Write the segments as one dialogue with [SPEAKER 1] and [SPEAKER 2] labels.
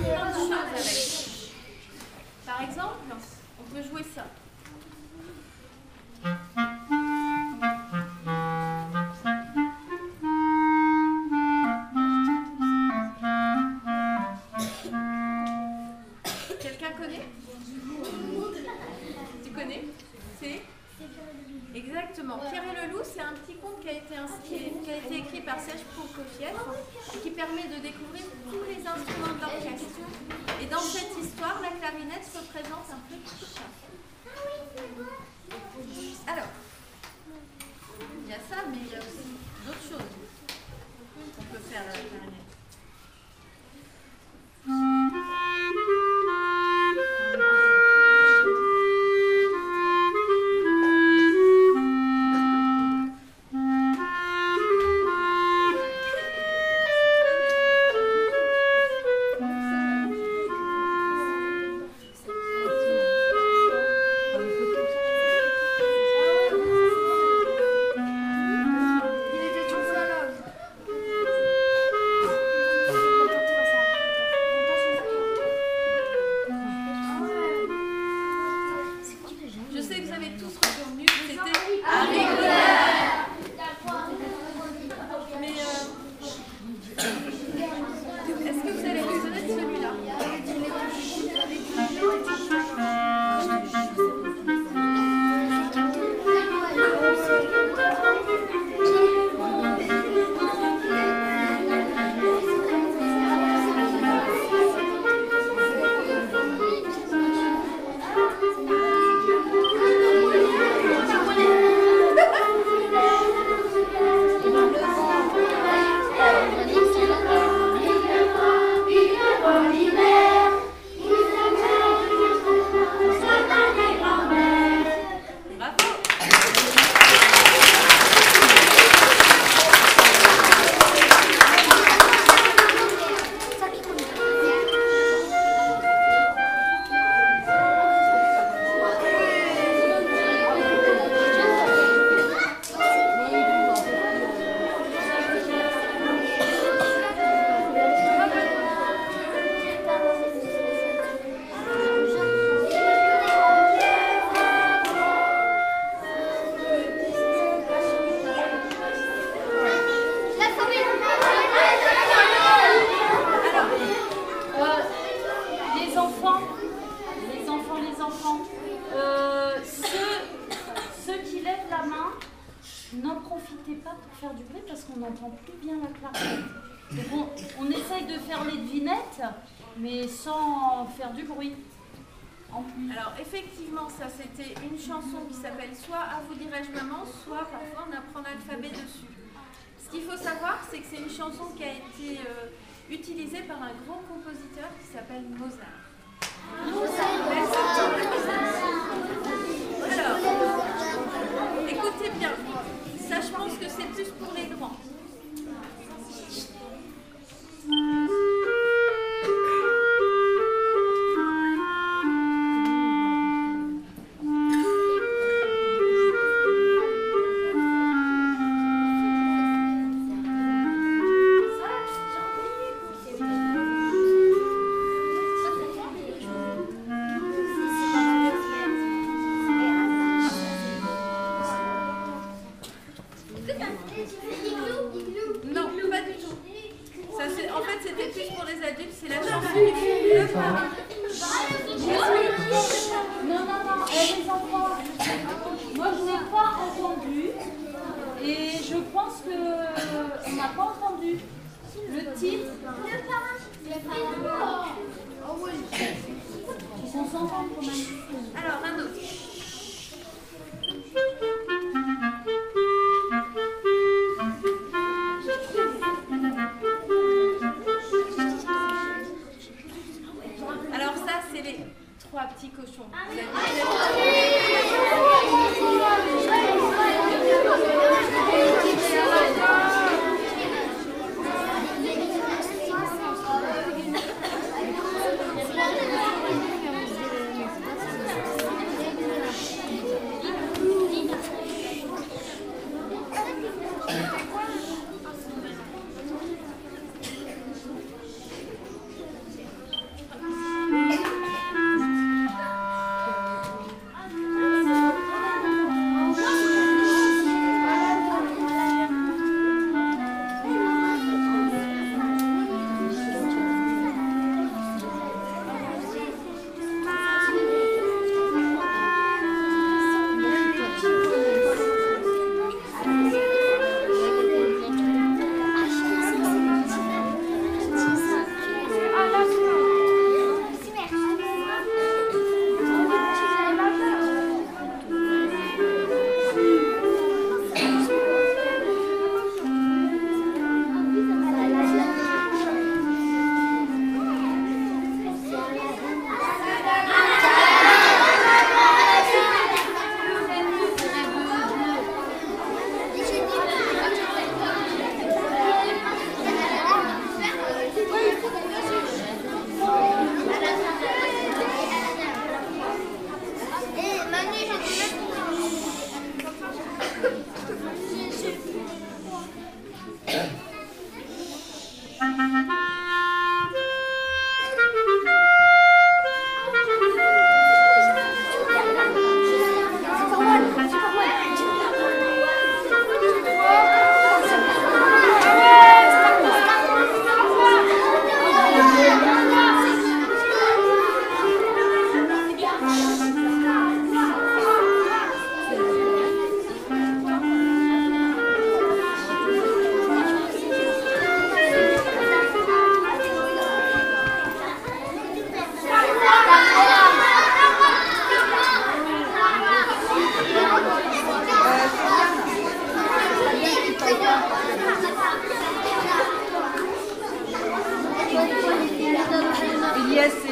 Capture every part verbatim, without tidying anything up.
[SPEAKER 1] plein de choses avec. Par exemple, on peut jouer ça. Quelqu'un connaît? Tu connais? C'est? Exactement. Pierre et le loup, c'est un petit conte qui a été, qui a été écrit par Serge Prokofiev et qui permet de découvrir tous les instruments d'orchestre. Et dans cette histoire, la clarinette représente un petit chat. Alors, il y a ça, mais il y a aussi d'autres choses qu'on peut faire à la clarinette.
[SPEAKER 2] N'en profitez pas pour faire du bruit parce qu'on n'entend plus bien la clarinette. Donc on, on essaye de faire les devinettes, mais sans faire du bruit. En plus.
[SPEAKER 1] Alors effectivement, ça c'était une chanson qui s'appelle soit À vous dirai-je maman, soit parfois on apprend l'alphabet dessus. Ce qu'il faut savoir, c'est que c'est une chanson qui a été euh, utilisée par un grand compositeur qui s'appelle Mozart. Alors, écoutez bien, ça je pense que c'est plus pour les grands.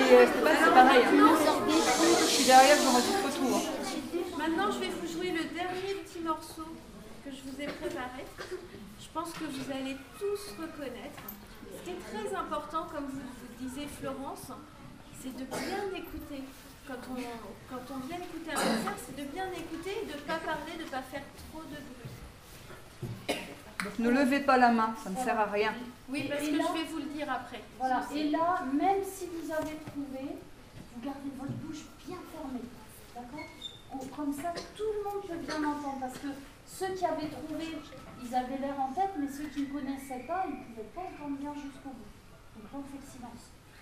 [SPEAKER 3] et Esteban, c'est pareil. Je suis derrière, j'enregistre tout. Hein.
[SPEAKER 1] Maintenant, je vais vous jouer le dernier petit morceau que je vous ai préparé. Je pense que vous allez tous reconnaître. Ce qui est très important, comme vous, vous disiez Florence, c'est de bien écouter. Quand on, quand on vient écouter un concert, c'est de bien écouter et de ne pas parler, de ne pas faire trop de bruit.
[SPEAKER 3] Donc ne levez pas la main, ça ne sert à rien.
[SPEAKER 1] Oui, parce
[SPEAKER 2] et
[SPEAKER 1] que
[SPEAKER 2] là,
[SPEAKER 1] je vais vous le dire après.
[SPEAKER 2] Voilà. Et là, même si vous avez trouvé, vous gardez votre bouche bien fermée. D'accord? Comme ça, tout le monde peut bien entendre. Parce que ceux qui avaient trouvé, ils avaient l'air en tête, mais ceux qui ne connaissaient pas, ils ne pouvaient pas entendre bien jusqu'au bout. Donc là, on fait le silence.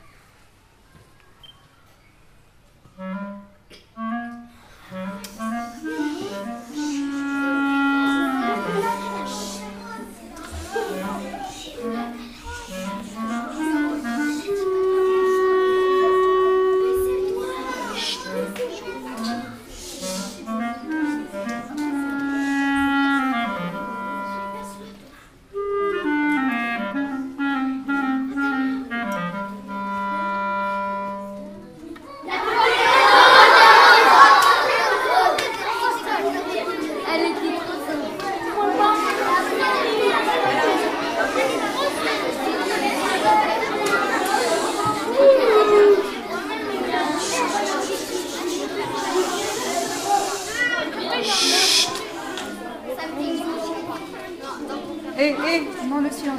[SPEAKER 3] Hé, hé, non, le silence.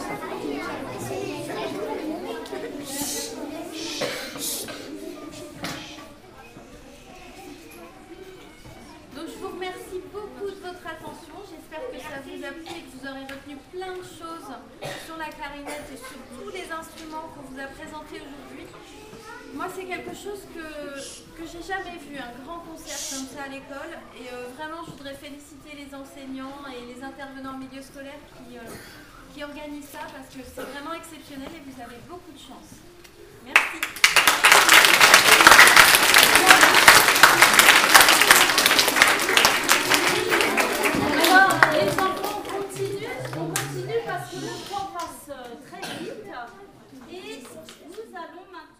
[SPEAKER 1] Donc je vous remercie beaucoup de votre attention. J'espère que ça vous a plu et que vous aurez retenu plein de choses sur la clarinette et sur tous les instruments qu'on vous a présentés aujourd'hui. Moi, c'est quelque chose que, que j'ai jamais vu, un grand concert comme ça à l'école. Et euh, vraiment, je voudrais féliciter les enseignants et les intervenants en milieu scolaire qui, euh, qui organisent ça parce que c'est vraiment exceptionnel et vous avez beaucoup de chance. Merci.
[SPEAKER 2] Alors, les enfants, on continue, on continue parce que le temps passe très vite et nous allons maintenant